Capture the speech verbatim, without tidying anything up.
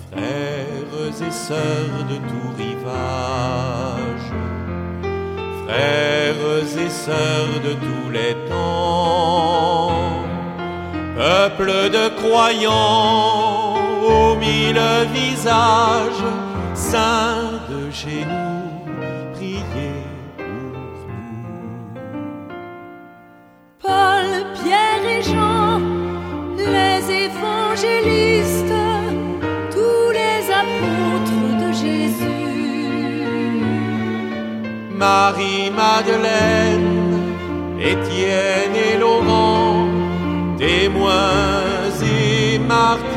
frères et sœurs de tout rivage, frères et sœurs de tous les temps, peuple de croyants aux mille visages, saints de genoux, priez pour nous. Paul, Pierre et Jean, les évangélistes, tous les apôtres de Jésus, Marie-Madeleine, Étienne et Laurent, témoins et martyrs,